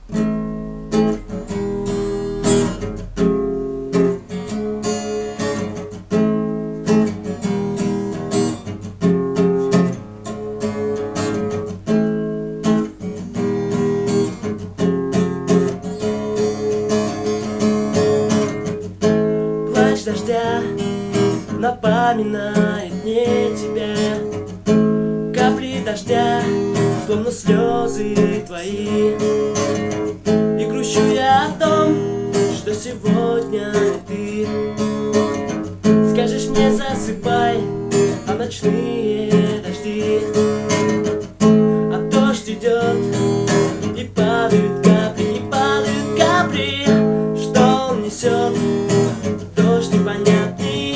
Плач дождя напоминает мне тебя. Капли дождя, словно слезы твои. И грущу я о том, что сегодня ты скажешь мне засыпай, а ночные дожди. А дождь идет, и падают капли, что он несет. Дождь непонятный,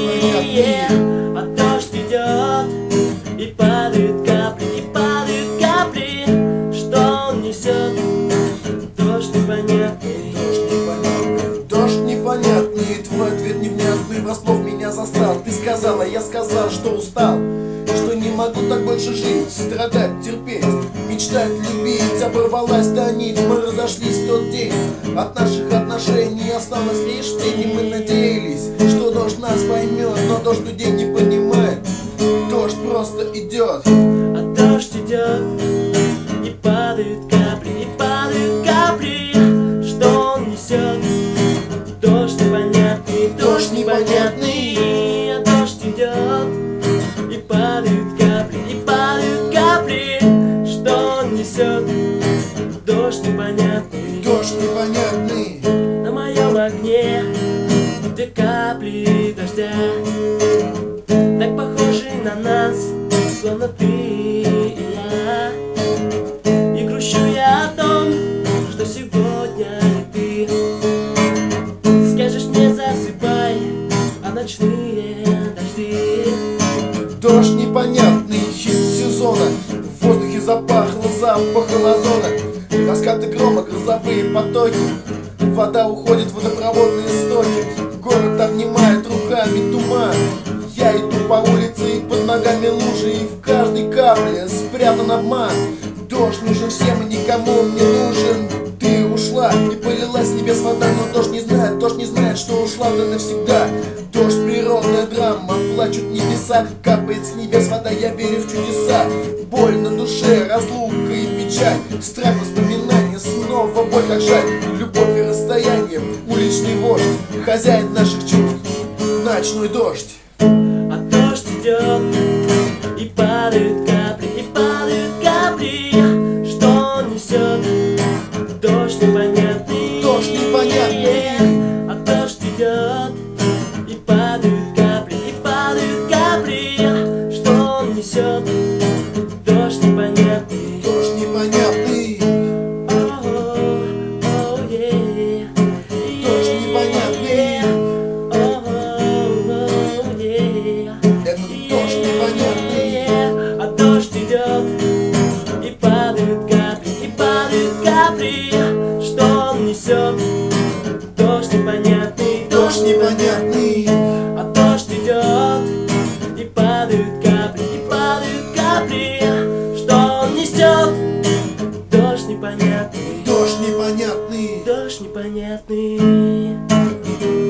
а дождь идет, и падают капли, что он несет. Дождь непонятный, дождь непонятный, твой ответ невнятный врасплох меня застал. Ты сказала, я сказал, что устал, что не могу так больше жить, страдать, терпеть, мечтать, любить. Оборвалась та нить, мы разошлись в тот день. От наших отношений осталось лишь тень. И мы надеялись, что дождь нас поймет, но дождь людей не понимает. Дождь просто идет, а дождь идет, и падают капли, что он несет. Дождь непонятный, а дождь идет, и падают капли, что он несет. Дождь непонятный, на моем огне, где капли дождя так похожи на нас, словно ты и я. И грущу я о том, что сегодня ты скажешь мне засыпай, а ночные дожди. дождь непонятный, хит сезона. В воздухе запахло запахом озона. Раскаты грома, грозовые потоки. Вода уходит в водопроводные стоки. Город обнимает руками туман. Я иду по улице, и под ногами лужи, и в каждой капле спрятан обман. Дождь нужен всем, и никому он не нужен. Ты ушла, и полилась с небес вода, но дождь не знает, что ушла ты навсегда. Дождь — природная драма, плачут небеса, капает с небес вода, я верю в чудеса. Боль на душе, разлука и печаль, страх, воспоминания, снова боль, как жаль. Любовь и расстояние, уличный вождь, хозяин наших чувств, ночной дождь. А дождь идет, и падают капли, что он несет. Дождь непонятный, а дождь идет, и падают капли, что он несет. Дождь непонятный, а дождь идет, и падают капли, что он несет. Дождь непонятный, а дождь идет, и падают капли, что он несет. Дождь непонятный, Дождь непонятный. дождь непонятный.